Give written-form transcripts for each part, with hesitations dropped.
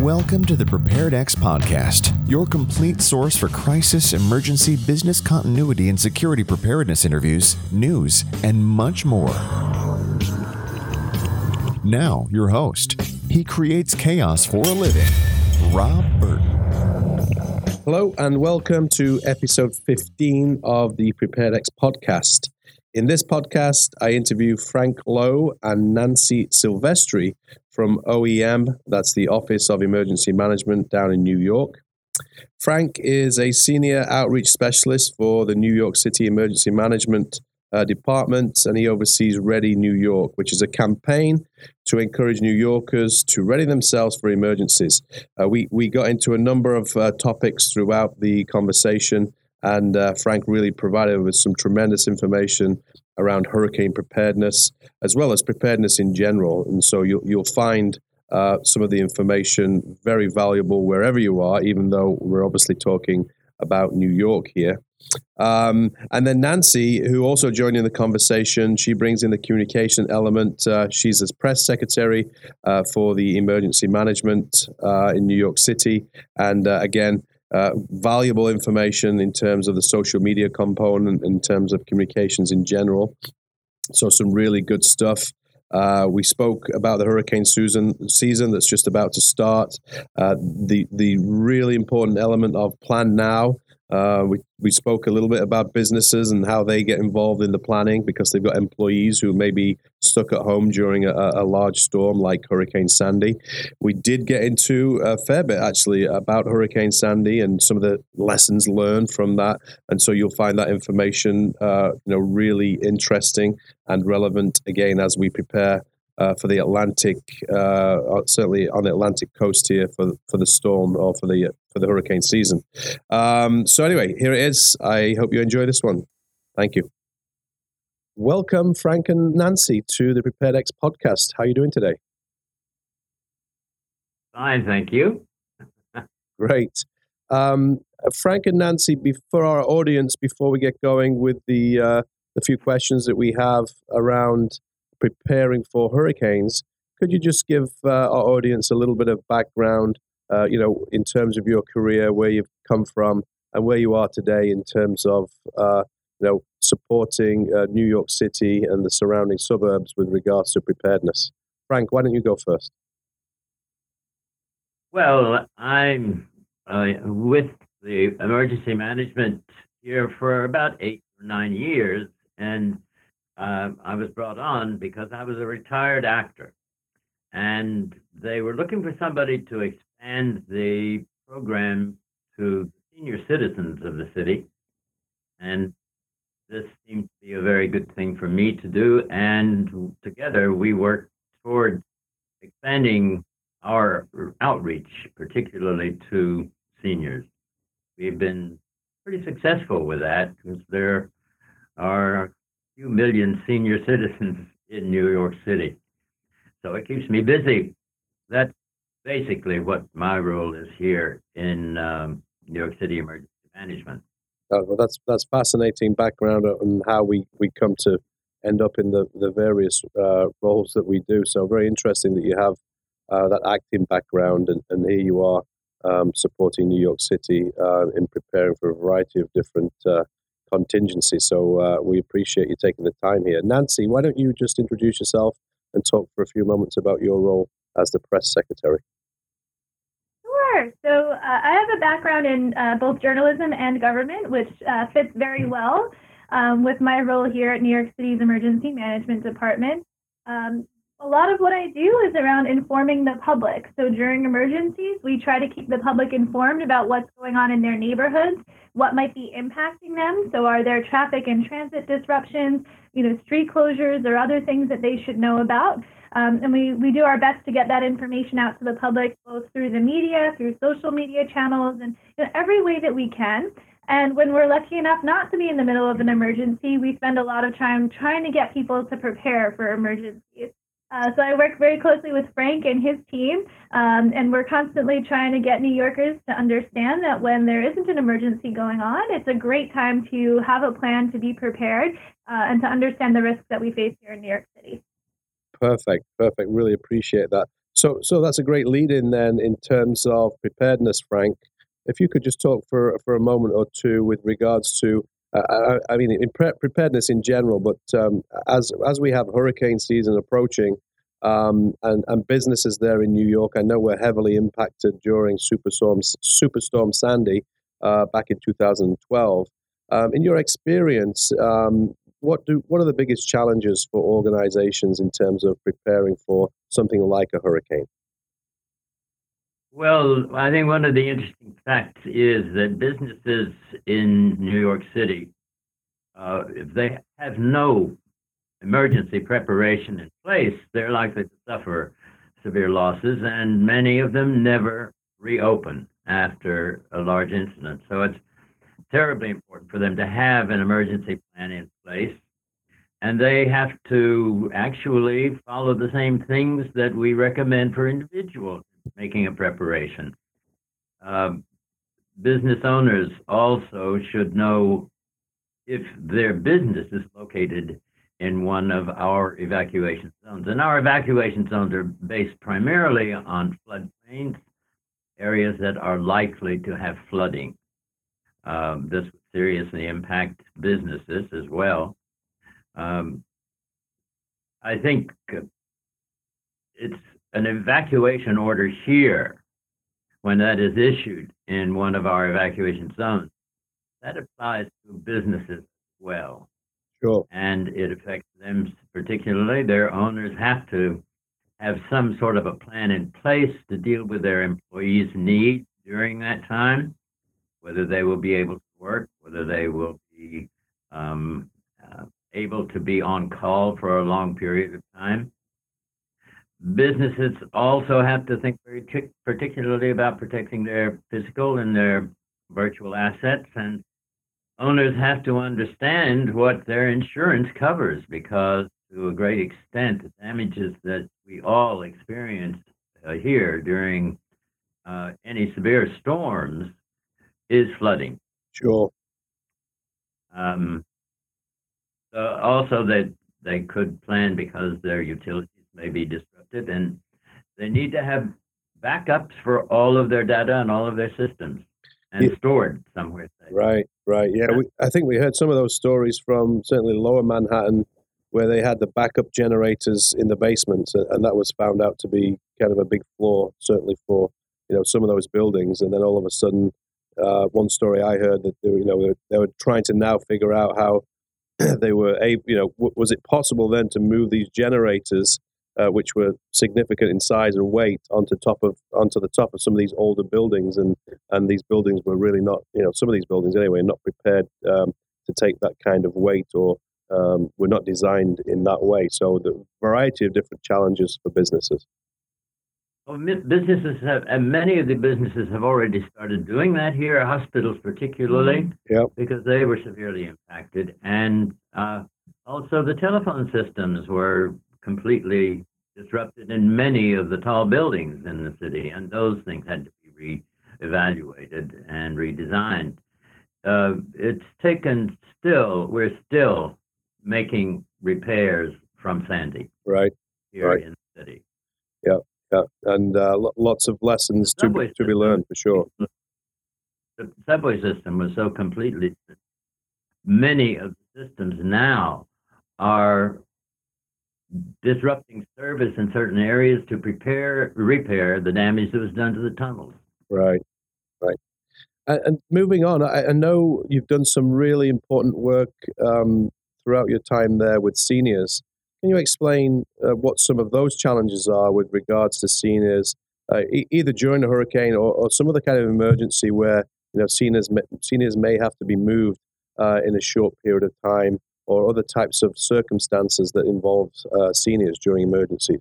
Welcome to the PreparedX podcast, your complete source for crisis, emergency, business continuity, and security preparedness interviews, news, and much more. Now, your host. He creates chaos for a living, Rob Burton. Hello, and welcome to episode 15 of the PreparedX podcast. In this podcast, I interview Frank Lowe and Nancy Silvestri from OEM, that's the Office of Emergency Management down in New York. Frank is a senior outreach specialist for the New York City Emergency Management Department, and he oversees Ready New York, which is a campaign to encourage New Yorkers to ready themselves for emergencies. We got into a number of topics throughout the conversation, and Frank really provided with some tremendous information around hurricane preparedness, as well as preparedness in general. And so you'll find some of the information very valuable wherever you are, even though we're obviously talking about New York here. And then Nancy, who also joined in the conversation, she brings in the communication element. She's as press secretary for the emergency management in New York City. And again, valuable information in terms of the social media component, in terms of communications in general. So some really good stuff. We spoke about the hurricane season that's just about to start. The really important element of plan now. We spoke a little bit about businesses and how they get involved in the planning because they've got employees who may be stuck at home during a large storm like Hurricane Sandy. We did get into a fair bit actually about Hurricane Sandy and some of the lessons learned from that. And so you'll find that information really interesting and relevant again as we prepare for the Atlantic, certainly on the Atlantic coast here for the storm or for the hurricane season. So anyway, here it is. I hope you enjoy this one. Thank you. Welcome, Frank and Nancy, to the PreparedX podcast. How are you doing today? Fine, thank you. Great. Frank and Nancy, for our audience, before we get going with the few questions that we have around preparing for hurricanes, could you just give our audience a little bit of background, in terms of your career, where you've come from, and where you are today in terms of, supporting New York City and the surrounding suburbs with regards to preparedness? Frank, why don't you go first? Well, I'm with the emergency management here for about 8 or 9 years, and I was brought on because I was a retired actor, and they were looking for somebody to expand the program to senior citizens of the city, and this seemed to be a very good thing for me to do, and together we worked toward expanding our outreach, particularly to seniors. We've been pretty successful with that because there are a few million senior citizens in New York City. So it keeps me busy. That's basically what my role is here in New York City Emergency Management. Well, that's fascinating background on how we come to end up in the various roles that we do. So very interesting that you have that acting background, and here you are supporting New York City in preparing for a variety of different contingencies. So we appreciate you taking the time here. Nancy, why don't you just introduce yourself and talk for a few moments about your role as the press secretary? Sure. So I have a background in both journalism and government, which fits very well with my role here at New York City's Emergency Management Department. A lot of what I do is around informing the public. So during emergencies, we try to keep the public informed about what's going on in their neighborhoods, what might be impacting them. So are there traffic and transit disruptions, street closures, or other things that they should know about? And we do our best to get that information out to the public, both through the media, through social media channels, and every way that we can. And when we're lucky enough not to be in the middle of an emergency, we spend a lot of time trying to get people to prepare for emergencies. So I work very closely with Frank and his team, and we're constantly trying to get New Yorkers to understand that when there isn't an emergency going on, it's a great time to have a plan to be prepared and to understand the risks that we face here in New York City. Perfect. Really appreciate that. So that's a great lead in then in terms of preparedness, Frank. If you could just talk for a moment or two with regards to, I mean, preparedness in general, but as we have hurricane season approaching, and businesses there in New York, I know were heavily impacted during Superstorm Sandy back in 2012. In your experience, what are the biggest challenges for organizations in terms of preparing for something like a hurricane? Well, I think one of the interesting facts is that businesses in New York City, if they have no emergency preparation in place, they're likely to suffer severe losses, and many of them never reopen after a large incident. So it's terribly important for them to have an emergency plan in place. And they have to actually follow the same things that we recommend for individuals making a preparation. Business owners also should know if their business is located in one of our evacuation zones. And our evacuation zones are based primarily on floodplains, areas that are likely to have flooding. This would seriously impact businesses as well. I think it's an evacuation order here, when that is issued in one of our evacuation zones, that applies to businesses as well. Sure. And it affects them particularly. Their owners have to have some sort of a plan in place to deal with their employees' needs during that time, whether they will be able to work, whether they will be able to be on call for a long period of time. Businesses also have to think very particularly about protecting their physical and their virtual assets, and owners have to understand what their insurance covers, because to a great extent, the damages that we all experience here during any severe storms is flooding. Sure. Also, that they could plan because their utilities may be disrupted, and they need to have backups for all of their data and all of their systems, and stored somewhere safe. Right. Yeah, I think we heard some of those stories from certainly Lower Manhattan, where they had the backup generators in the basement, and that was found out to be kind of a big flaw, certainly for some of those buildings. And then all of a sudden, one story I heard that they were trying to now figure out how they were able, was it possible then to move these generators, which were significant in size and weight, onto the top of some of these older buildings, and these buildings were really not, some of these buildings anyway, not prepared to take that kind of weight, or were not designed in that way. So the variety of different challenges for businesses. Well, businesses have, and many of the businesses have already started doing that here, hospitals particularly, because they were severely impacted. And also the telephone systems were completely disrupted in many of the tall buildings in the city, and those things had to be re-evaluated and redesigned. It's taken we're still making repairs from Sandy here in the city. Yeah, and lots of lessons to be learned, for sure. The subway system was so completely. Many of the systems now are disrupting service in certain areas to repair the damage that was done to the tunnels. Right. And moving on, I know you've done some really important work throughout your time there with seniors. Can you explain what some of those challenges are with regards to seniors, either during a hurricane or some other kind of emergency where seniors may have to be moved in a short period of time, or other types of circumstances that involve seniors during emergencies?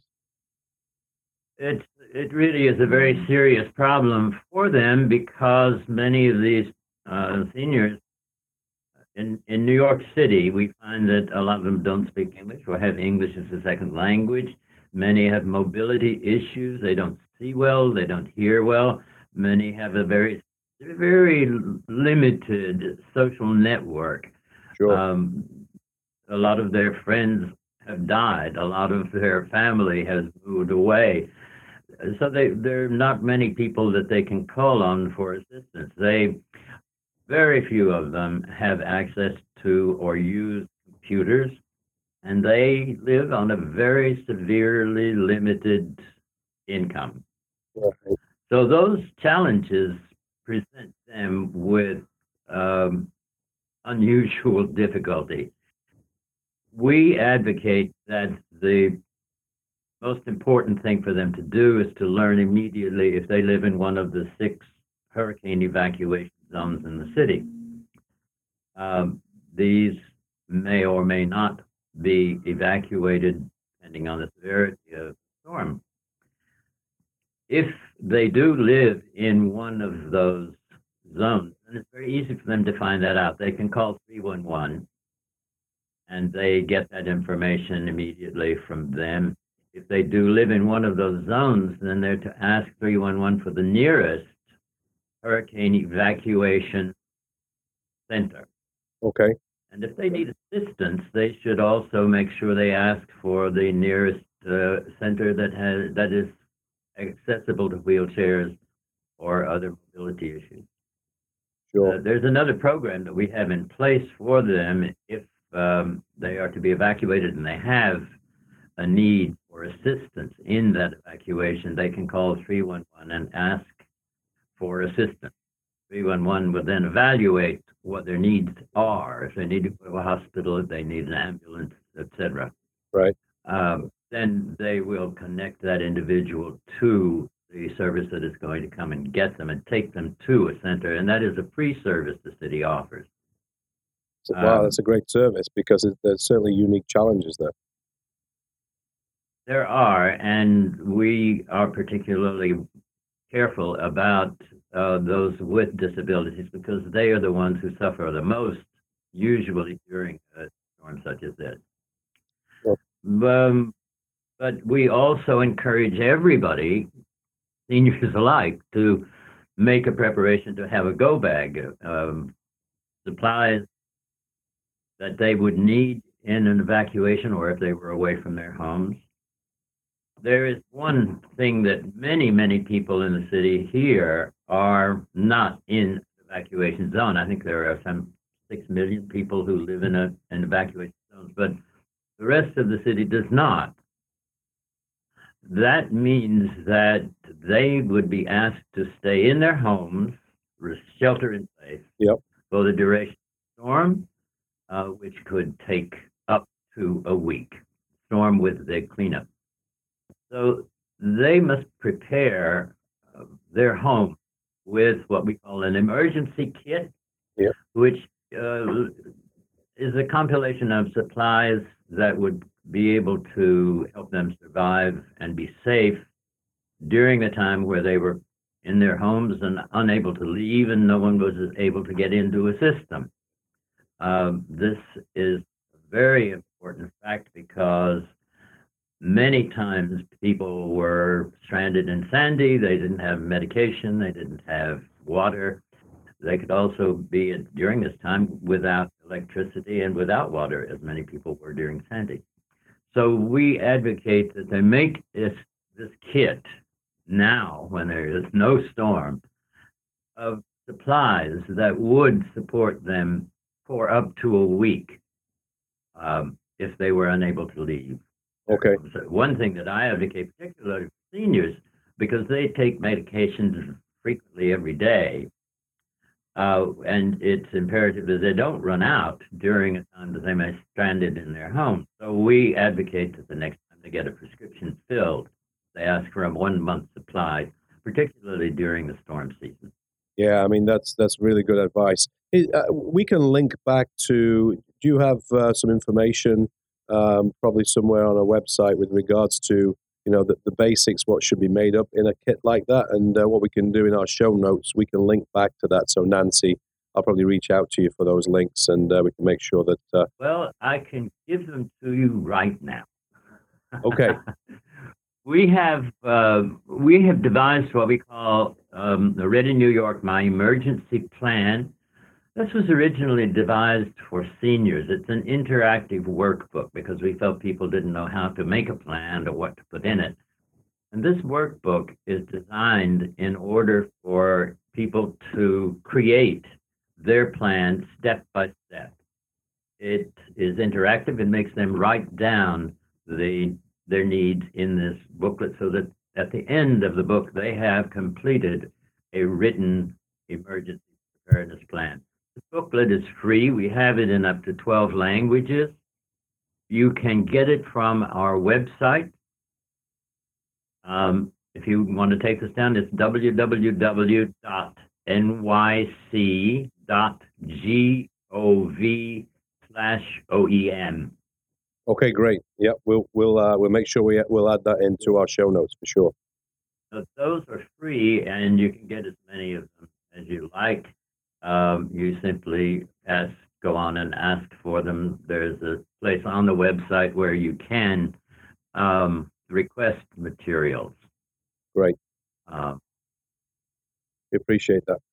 It really is a very serious problem for them, because many of these seniors in New York City, we find that a lot of them don't speak English or have English as a second language. Many have mobility issues. They don't see well. They don't hear well. Many have a very, very limited social network. Sure. A lot of their friends have died. A lot of their family has moved away. so there are not many people that they can call on for assistance. Very few of them have access to or use computers, and they live on a very severely limited income. Right. So those challenges present them with unusual difficulty. We advocate that the most important thing for them to do is to learn immediately if they live in one of the 6 hurricane evacuation zones in the city. These may or may not be evacuated depending on the severity of the storm. If they do live in one of those zones, and it's very easy for them to find that out, they can call 311 and they get that information immediately from them. If they do live in one of those zones, then they're to ask 311 for the nearest hurricane evacuation center. Okay. And if they need assistance, they should also make sure they ask for the nearest center that is accessible to wheelchairs or other mobility issues. Sure. There's another program that we have in place for them if they are to be evacuated and they have a need for assistance in that evacuation. They can call 311 and ask for assistance. 311 will then evaluate what their needs are. If they need to go to a hospital, if they need an ambulance, etc. Right. Then they will connect that individual to the service that is going to come and get them and take them to a center. And that is a free service the city offers. So, wow, that's a great service because there's certainly unique challenges there. There are, and we are particularly careful about those with disabilities because they are the ones who suffer the most, usually during a storm such as this. Sure. But we also encourage everybody, seniors alike, to make a preparation to have a go bag, supplies that they would need in an evacuation or if they were away from their homes. There is one thing that many people in the city here are not in evacuation zone. I think there are some 6 million people who live in an evacuation zone, but the rest of the city does not. That means that they would be asked to stay in their homes, shelter in place, for the duration of the storm, which could take up to a week, storm with the cleanup. So they must prepare their home with what we call an emergency kit, which is a compilation of supplies that would be able to help them survive and be safe during the time where they were in their homes and unable to leave and no one was able to get in to assist them. This is a very important fact because many times people were stranded in Sandy. They didn't have medication. They didn't have water. They could also be, during this time, without electricity and without water, as many people were during Sandy. So we advocate that they make this kit now, when there is no storm, of supplies that would support them for up to a week if they were unable to leave. Okay. So one thing that I advocate, particularly for seniors, because they take medications frequently every day, and it's imperative that they don't run out during a time that they may be stranded in their home. So we advocate that the next time they get a prescription filled, they ask for a 1-month supply, particularly during the storm season. Yeah, I mean, that's really good advice. We can link back to, do you have some information probably somewhere on our website with regards to, the basics, what should be made up in a kit like that, and what we can do in our show notes, we can link back to that. So Nancy, I'll probably reach out to you for those links, and we can make sure that... Well, I can give them to you right now. Okay. We have devised what we call the Ready New York, My Emergency Plan. This was originally devised for seniors. It's an interactive workbook because we felt people didn't know how to make a plan or what to put in it. And this workbook is designed in order for people to create their plan step by step. It is interactive. It makes them write down their needs in this booklet so that at the end of the book, they have completed a written emergency preparedness plan. The booklet is free. We have it in up to 12 languages. You can get it from our website. If you want to take this down, it's www.nyc.gov/OEM. Okay, great. Yep, we'll make sure we'll add that into our show notes for sure. So those are free, and you can get as many of them as you like. You simply go on and ask for them. There's a place on the website where you can request materials. Great. We appreciate that.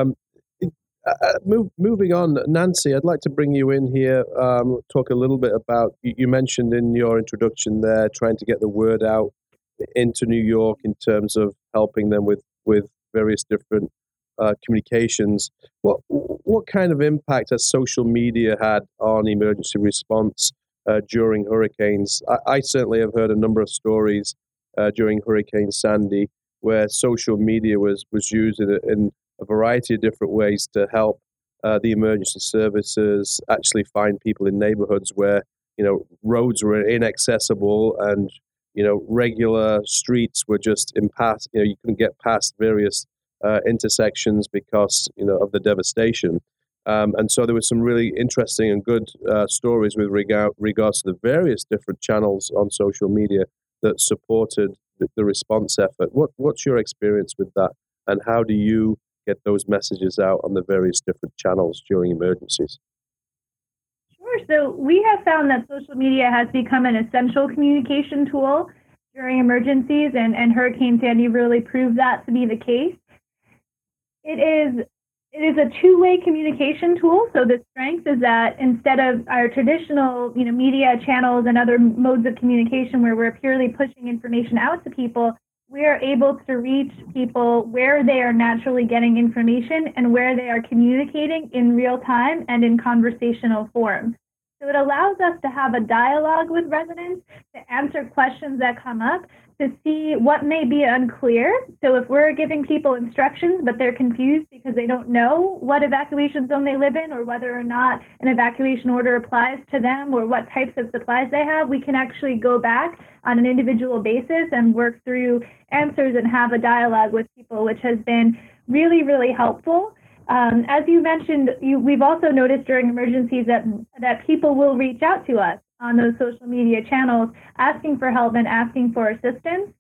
Moving on, Nancy, I'd like to bring you in here, talk a little bit about, you mentioned in your introduction there, trying to get the word out into New York in terms of helping them with various different communications. What kind of impact has social media had on emergency response during hurricanes? I certainly have heard a number of stories during Hurricane Sandy where social media was used in a variety of different ways to help the emergency services actually find people in neighborhoods where roads were inaccessible and regular streets were just impassable. You couldn't get past various intersections because of the devastation. And so there were some really interesting and good stories with regards to the various different channels on social media that supported the response effort. What's your experience with that, and how do you get those messages out on the various different channels during emergencies? Sure. So we have found that social media has become an essential communication tool during emergencies, and Hurricane Sandy really proved that to be the case. It is a two-way communication tool. So the strength is that instead of our traditional, media channels and other modes of communication where we're purely pushing information out to people, we are able to reach people where they are naturally getting information and where they are communicating in real time and in conversational form. So it allows us to have a dialogue with residents, to answer questions that come up, to see what may be unclear. So if we're giving people instructions, but they're confused because they don't know what evacuation zone they live in or whether or not an evacuation order applies to them or what types of supplies they have, we can actually go back on an individual basis and work through answers and have a dialogue with people, which has been really, really helpful. As you mentioned, we've also noticed during emergencies that people will reach out to us on those social media channels asking for help and asking for assistance.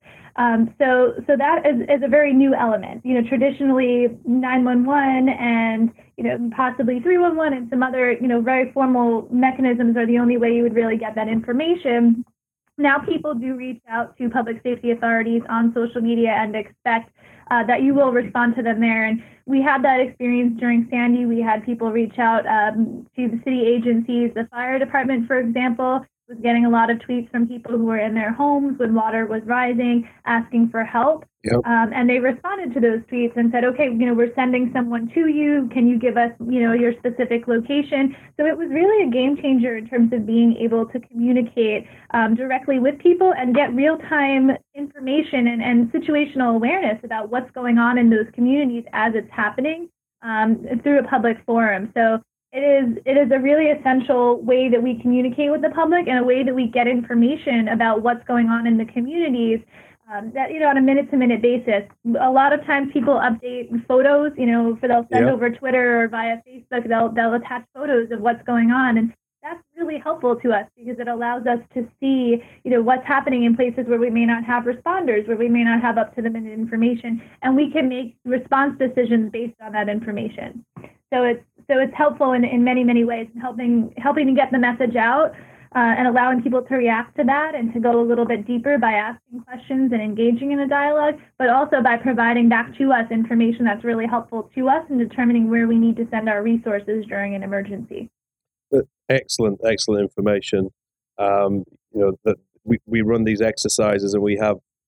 So that is a very new element. Traditionally 911 and possibly 311 and some other very formal mechanisms are the only way you would really get that information. Now people do reach out to public safety authorities on social media and expect that you will respond to them there. And we had that experience during Sandy. We had people reach out to the city agencies. The fire department, for example, was getting a lot of tweets from people who were in their homes when water was rising, asking for help. Yep. And they responded to those tweets and said, okay, we're sending someone to you. Can you give us, your specific location? So it was really a game changer in terms of being able to communicate directly with people and get real-time information and situational awareness about what's going on in those communities as it's happening through a public forum. So it is a really essential way that we communicate with the public and a way that we get information about what's going on in the communities. That on a minute-to-minute basis. A lot of times people update photos, they'll send over Twitter or via Facebook, they'll attach photos of what's going on, and that's really helpful to us because it allows us to see, what's happening in places where we may not have responders, where we may not have up-to-the-minute information, and we can make response decisions based on that information. So it's helpful in many, many ways, helping to get the message out. And allowing people to react to that and to go a little bit deeper by asking questions and engaging in a dialogue, but also by providing back to us information that's really helpful to us in determining where we need to send our resources during an emergency. Excellent information. That we run these exercises and we have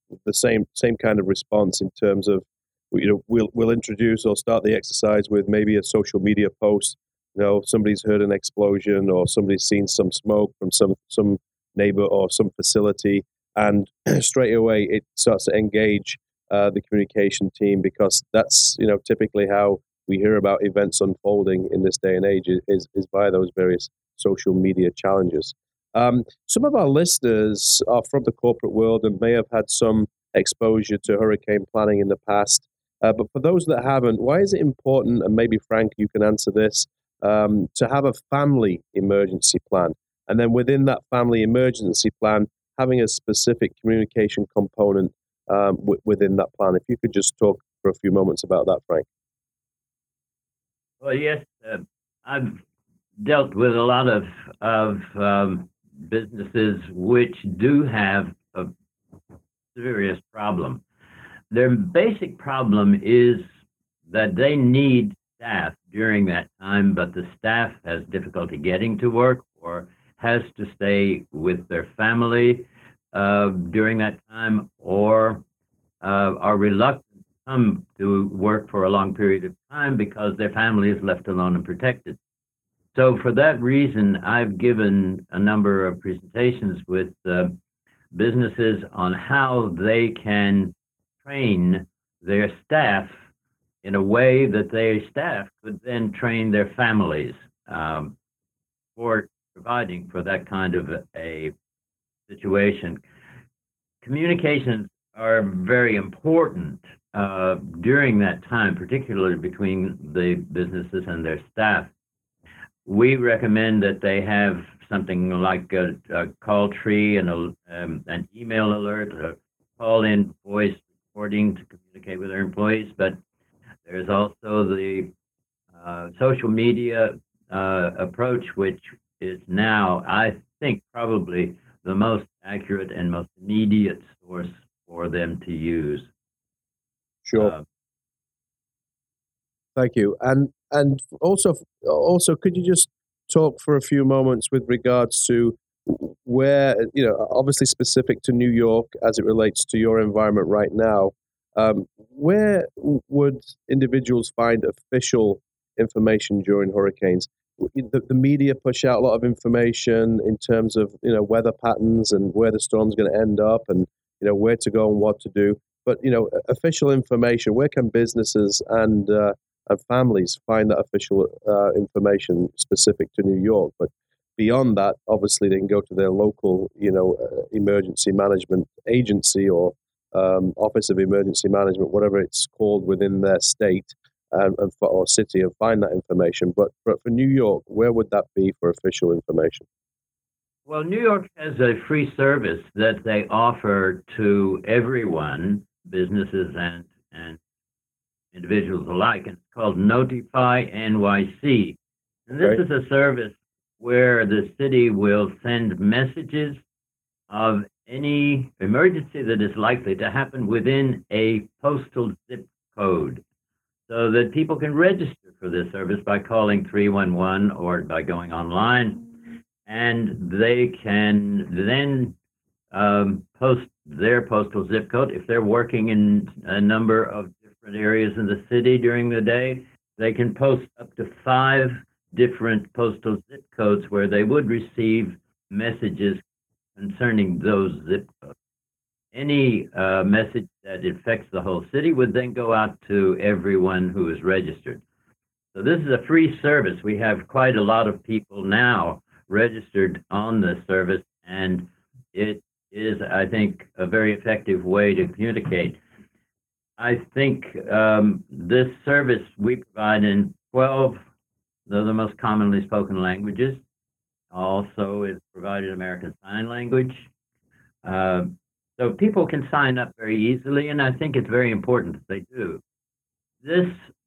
the same kind of response in terms of, we'll introduce or start the exercise with maybe a social media post. Somebody's heard an explosion or somebody's seen some smoke from some neighbor or some facility, and straight away it starts to engage the communication team, because that's typically how we hear about events unfolding in this day and age is via those various social media challenges. Some of our listeners are from the corporate world and may have had some exposure to hurricane planning in the past. But for those that haven't, why is it important, and maybe Frank, you can answer this, to have a family emergency plan? And then within that family emergency plan, having a specific communication component within that plan. If you could just talk for a few moments about that, Frank. Well, yes, I've dealt with a lot of businesses which do have a serious problem. Their basic problem is that they need staff during that time, but the staff has difficulty getting to work or has to stay with their family during that time, or are reluctant to come to work for a long period of time because their family is left alone and protected. So for that reason, I've given a number of presentations with businesses on how they can train their staff in a way that their staff could then train their families for providing for that kind of a situation. Communications are very important during that time, particularly between the businesses and their staff. We recommend that they have something like a call tree and an email alert, a call-in voice recording to communicate with their employees. But there's also the social media approach, which is now, I think, probably the most accurate and most immediate source for them to use. Sure. Thank you. And also, could you just talk for a few moments with regards to where, obviously specific to New York as it relates to your environment right now, where would individuals find official information during hurricanes? The media push out a lot of information in terms of, weather patterns and where the storm's going to end up and, where to go and what to do. But, official information, where can businesses and families find that official information specific to New York? But beyond that, obviously, they can go to their local, emergency management agency or Office of Emergency Management, whatever it's called within their state or city, and find that information. But for New York, where would that be for official information? Well, New York has a free service that they offer to everyone, businesses and individuals alike, and it's called Notify NYC. And this is a service where the city will send messages of any emergency that is likely to happen within a postal zip code, so that people can register for this service by calling 311 or by going online, and they can then post their postal zip code. If they're working in a number of different areas in the city during the day, they can post up to 5 different postal zip codes where they would receive messages concerning those zip codes. Any message that affects the whole city would then go out to everyone who is registered. So this is a free service. We have quite a lot of people now registered on this service, and it is, I think, a very effective way to communicate. I think this service we provide in 12 of the most commonly spoken languages. Also, it's provided American Sign Language. So people can sign up very easily, and I think it's very important that they do. This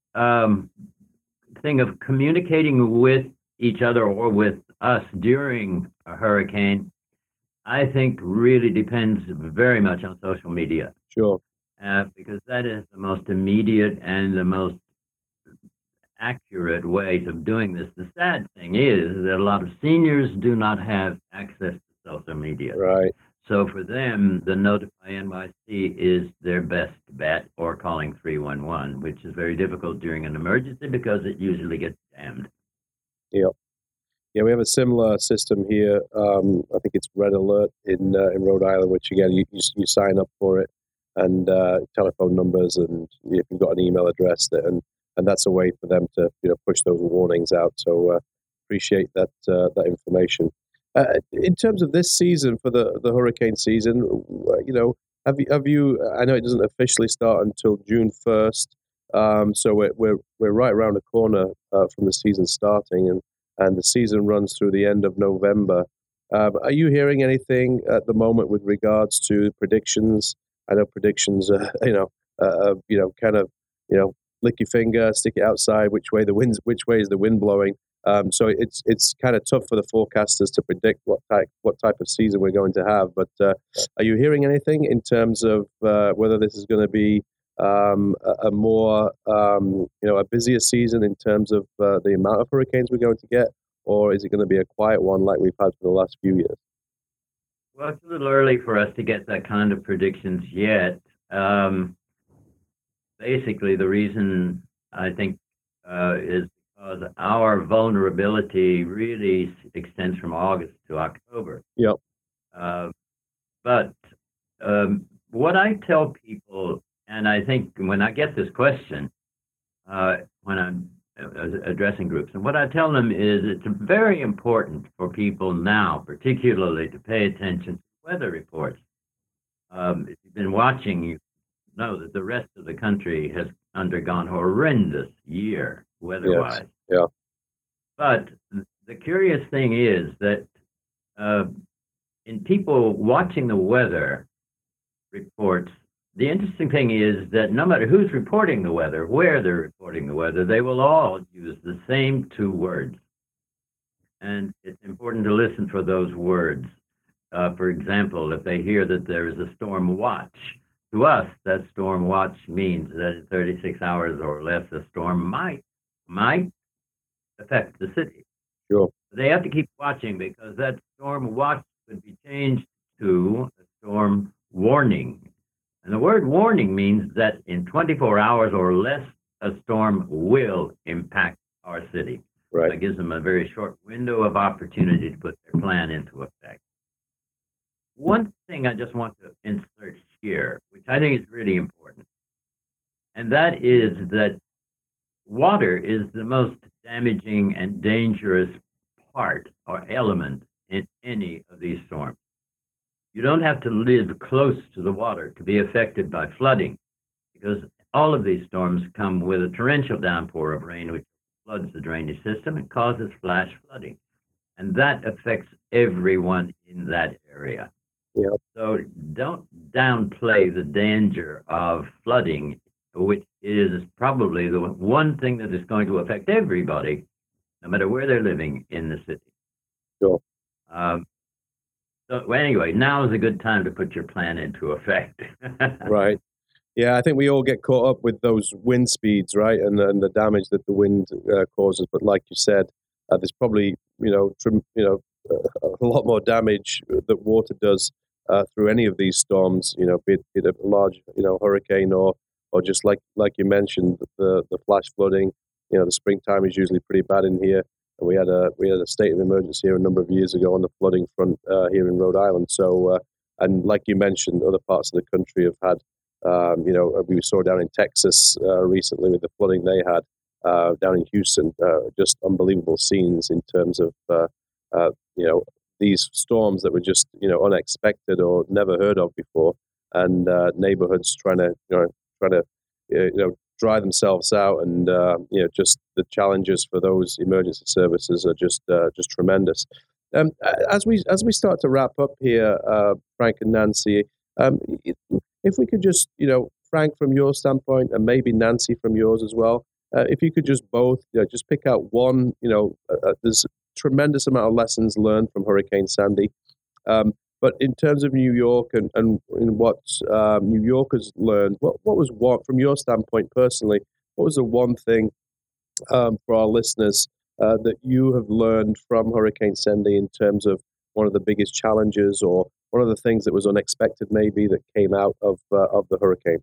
thing of communicating with each other or with us during a hurricane, I think really depends very much on social media. Sure. Because that is the most immediate and the most accurate way of doing this. The sad thing is that a lot of seniors do not have access to social media. Right. So for them, the Notify NYC is their best bet, or calling 311, which is very difficult during an emergency because it usually gets jammed. Yeah. Yeah, we have a similar system here. I think it's Red Alert in Rhode Island, which again you sign up for it, and telephone numbers, and if you've got an email address, and that's a way for them to push those warnings out. So appreciate that information. In terms of this season, for the hurricane season, have you? I know it doesn't officially start until June 1st, so we're right around the corner from the season starting, and the season runs through the end of November. Are you hearing anything at the moment with regards to predictions? I know predictions, kind of, lick your finger, stick it outside. Which way is the wind blowing? So it's kind of tough for the forecasters to predict what type of season we're going to have. But are you hearing anything in terms of whether this is going to be a more a busier season in terms of the amount of hurricanes we're going to get, or is it going to be a quiet one like we've had for the last few years? Well, it's a little early for us to get that kind of predictions yet. Basically, the reason I think is because our vulnerability really extends from August to October. Yep. But what I tell people, and I think when I get this question, when I'm addressing groups, and what I tell them is it's very important for people now, particularly, to pay attention to weather reports. If you've been watching, you know that the rest of the country has undergone a horrendous year weather-wise. Yes. Yeah. But the curious thing is that in people watching the weather reports, the interesting thing is that no matter who's reporting the weather, where they're reporting the weather, they will all use the same two words. And it's important to listen for those words. For example, if they hear that there is a storm watch, to us, that storm watch means that in 36 hours or less, a storm might affect the city. Sure. They have to keep watching because that storm watch could be changed to a storm warning. And the word warning means that in 24 hours or less, a storm will impact our city. Right. That gives them a very short window of opportunity to put their plan into effect. One thing I just want to insert here, which I think is really important, and that is that water is the most damaging and dangerous part or element in any of these storms. You don't have to live close to the water to be affected by flooding, because all of these storms come with a torrential downpour of rain, which floods the drainage system and causes flash flooding. And that affects everyone in that area. Yep. So don't downplay the danger of flooding, which is probably the one thing that is going to affect everybody, no matter where they're living in the city. Sure. So anyway, now is a good time to put your plan into effect. Right. Yeah, I think we all get caught up with those wind speeds, right, and the damage that the wind causes. But like you said, there's probably a lot more damage that water does through any of these storms. Be it a large hurricane or just like you mentioned, the flash flooding. The springtime is usually pretty bad in here. And we had a state of emergency here a number of years ago on the flooding front here in Rhode Island. So, and like you mentioned, other parts of the country have had, we saw down in Texas recently with the flooding they had down in Houston, just unbelievable scenes in terms of, these storms that were just, unexpected or never heard of before, and neighborhoods trying to dry themselves out, and just the challenges for those emergency services are just tremendous. As we start to wrap up here, Frank and Nancy, if we could just, Frank from your standpoint, and maybe Nancy from yours as well, if you could just both just pick out one, there's a tremendous amount of lessons learned from Hurricane Sandy. But in terms of New York and what New Yorkers learned, what was one, from your standpoint personally, what was the one thing for our listeners that you have learned from Hurricane Sandy in terms of one of the biggest challenges or one of the things that was unexpected maybe that came out of the hurricane?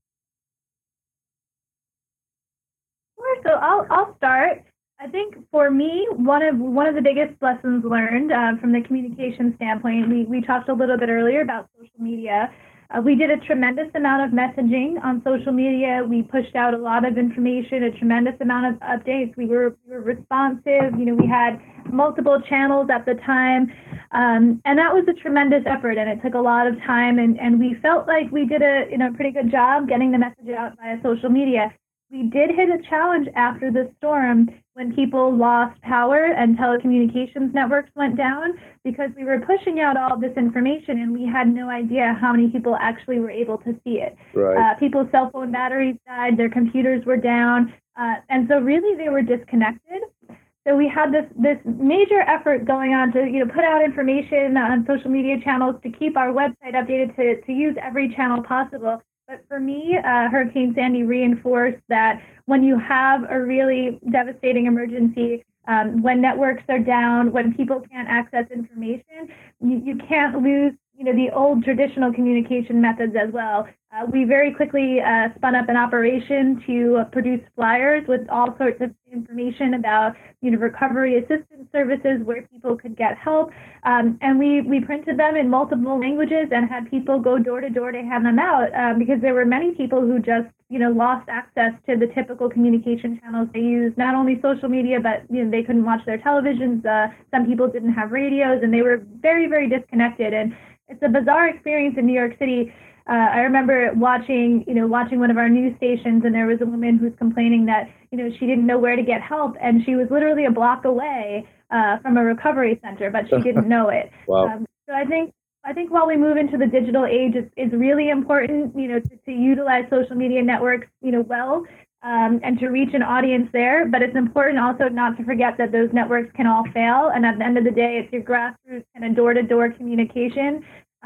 Sure. So I'll start. I think for me, one of the biggest lessons learned from the communication standpoint, we talked a little bit earlier about social media. We did a tremendous amount of messaging on social media. We pushed out a lot of information, a tremendous amount of updates. We were responsive. We had multiple channels at the time. And that was a tremendous effort, and it took a lot of time. And we felt like we did a pretty good job getting the message out via social media. We did hit a challenge after the storm when people lost power and telecommunications networks went down, because we were pushing out all this information and we had no idea how many people actually were able to see it. Right. People's cell phone batteries died, their computers were down, and so really they were disconnected. So we had this major effort going on to put out information on social media channels, to keep our website updated, to use every channel possible. But for me, Hurricane Sandy reinforced that when you have a really devastating emergency, when networks are down, when people can't access information, you can't lose the old traditional communication methods as well. We very quickly spun up an operation to produce flyers with all sorts of information about recovery assistance services, where people could get help. And we printed them in multiple languages and had people go door to door to hand them out, because there were many people who just lost access to the typical communication channels they use, not only social media, but they couldn't watch their televisions. Some people didn't have radios, and they were very, very disconnected. And it's a bizarre experience in New York City. I remember watching one of our news stations, and there was a woman who's complaining that, she didn't know where to get help, and she was literally a block away from a recovery center, but she didn't know it. Wow. So I think while we move into the digital age, it's really important, to utilize social media networks, well, and to reach an audience there. But it's important also not to forget that those networks can all fail, and at the end of the day, it's your grassroots kind of door-to-door communication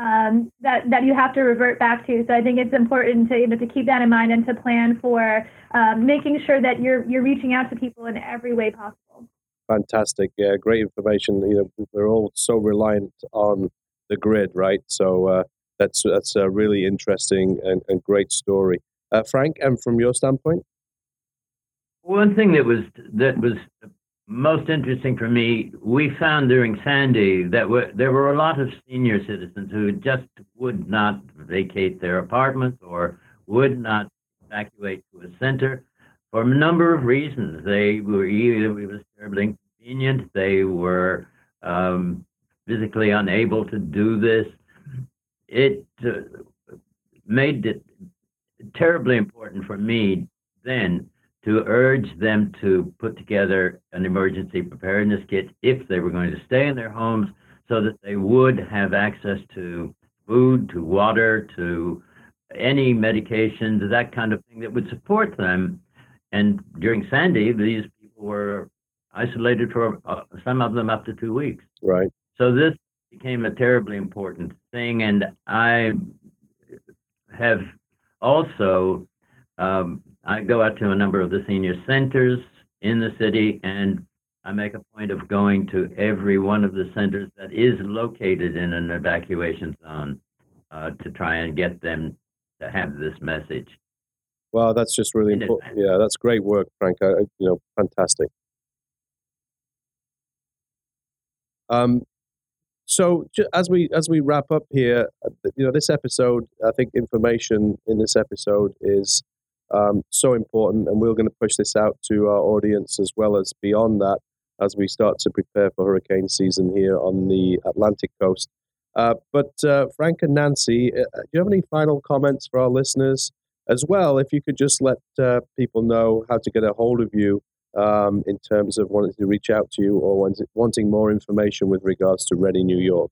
that you have to revert back to. So I think it's important to keep that in mind and to plan for making sure that you're reaching out to people in every way possible. Fantastic. Yeah, great information. We're all so reliant on the grid, right? So that's a really interesting and great story. Frank, and from your standpoint? One thing that was most interesting for me, we found during Sandy that there were a lot of senior citizens who just would not vacate their apartments or would not evacuate to a center for a number of reasons. They were either it was terribly inconvenient, they were physically unable to do this. It made it terribly important for me then to urge them to put together an emergency preparedness kit if they were going to stay in their homes, so that they would have access to food, to water, to any medications, that kind of thing that would support them. And during Sandy, these people were isolated for some of them up to 2 weeks. Right. So this became a terribly important thing. And I have also I go out to a number of the senior centers in the city, and I make a point of going to every one of the centers that is located in an evacuation zone to try and get them to have this message. Well, that's just really important. Yeah, that's great work, Frank. Fantastic. So as we wrap up here, this episode, I think information in this episode is so important, and we're going to push this out to our audience as well as beyond that as we start to prepare for hurricane season here on the Atlantic coast. But Frank and Nancy, do you have any final comments for our listeners? As well, if you could just let people know how to get a hold of you in terms of wanting to reach out to you or wanting more information with regards to Ready New York.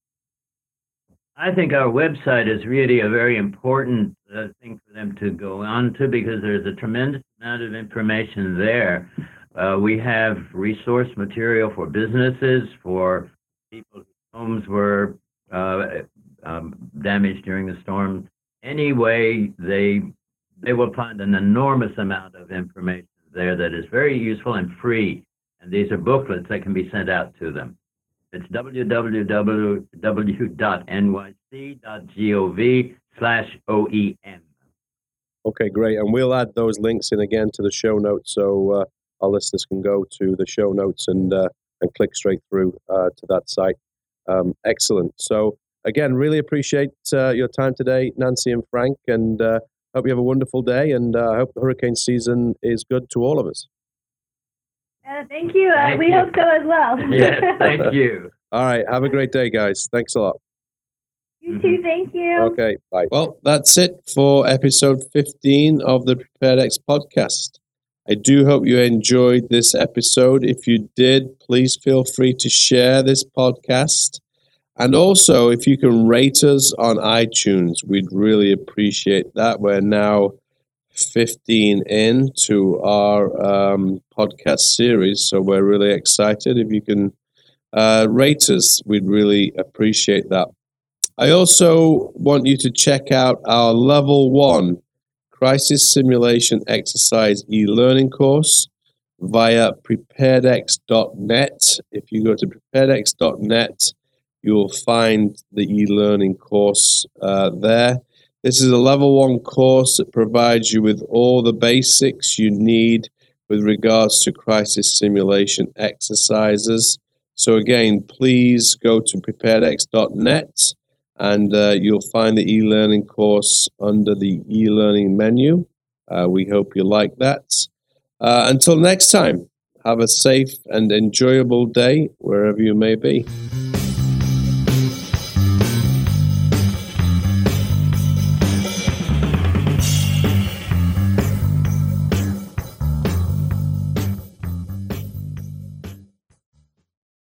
I think our website is really a very important thing for them to go on to, because there's a tremendous amount of information there. We have resource material for businesses, for people whose homes were damaged during the storm. Anyway, they will find an enormous amount of information there that is very useful and free. And these are booklets that can be sent out to them. It's www.nyc.gov/OEM. Okay, great. And we'll add those links in again to the show notes, so our listeners can go to the show notes and click straight through to that site. Excellent. So again, really appreciate your time today, Nancy and Frank, and hope you have a wonderful day, and I hope the hurricane season is good to all of us. Thank you. We hope so as well. Yes, thank you. All right. Have a great day, guys. Thanks a lot. You too. Thank you. Okay. Bye. Well, that's it for episode 15 of the PreparedX podcast. I do hope you enjoyed this episode. If you did, please feel free to share this podcast. And also, if you can rate us on iTunes, we'd really appreciate that. We're now 15 into our podcast series, so we're really excited. If you can rate us, we'd really appreciate that. I also want you to check out our Level 1 Crisis Simulation Exercise e-learning course via preparedx.net. If you go to preparedx.net, you'll find the e-learning course there. This is a Level 1 course that provides you with all the basics you need with regards to crisis simulation exercises. So again, please go to preparedx.net and you'll find the e-learning course under the e-learning menu. We hope you like that. Until next time, have a safe and enjoyable day wherever you may be.